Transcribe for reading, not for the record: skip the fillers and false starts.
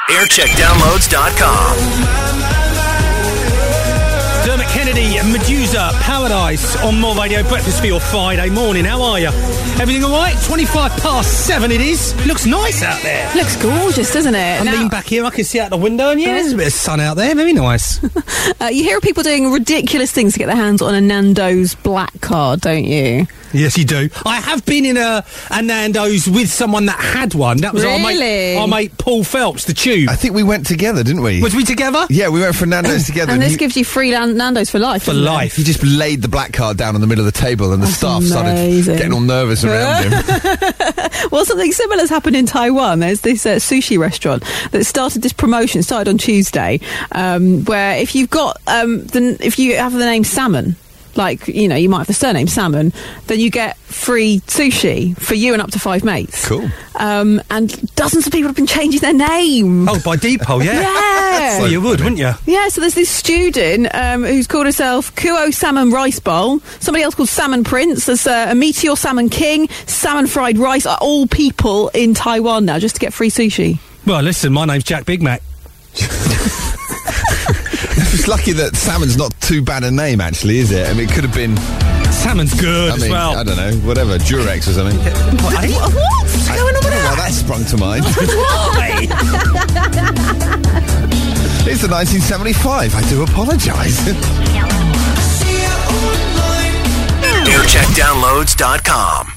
Aircheckdownloads.com. Dermot Kennedy, Medusa, Paradise on More Radio. Breakfast for your Friday morning. How are you? Everything all right? 7:25 it is. Looks nice out there. Looks gorgeous, doesn't it? I lean back here, I can see out the window, and there's a bit of sun out there. Very nice. You hear of people doing ridiculous things to get their hands on a Nando's black card, don't you? Yes, you do. I have been in a Nando's with someone that had one. That was our mate Paul Phelps, the Tube. I think we went together, didn't we? Was we together? Yeah, we went for Nando's together. And this gives you free Nando's for life. For life. He just laid the black card down in the middle of the table, and the staff started getting all nervous around him. Well, something similar has happened in Taiwan. There's this sushi restaurant that started this promotion, started on Tuesday, where if you've got if you have the name Salmon, like, you know, you might have the surname Salmon, then you get free sushi for you and up to 5 mates. Cool. And dozens of people have been changing their name. Oh, by default, yeah. Yeah. Well, you would, wouldn't you? Yeah, so there's this student who's called herself Kuo Salmon Rice Bowl. Somebody else called Salmon Prince. There's a Meteor Salmon King. Salmon Fried Rice are all people in Taiwan now just to get free sushi. Well, listen, my name's Jack Big Mac. It's lucky that salmon's not too bad a name, actually, is it? I mean, it could have been... Salmon's good as well. I don't know, whatever, Durex or something. What's going on with that? Well, that sprung to mind. Why? It's the 1975. I do apologise. Aircheckdownloads.com.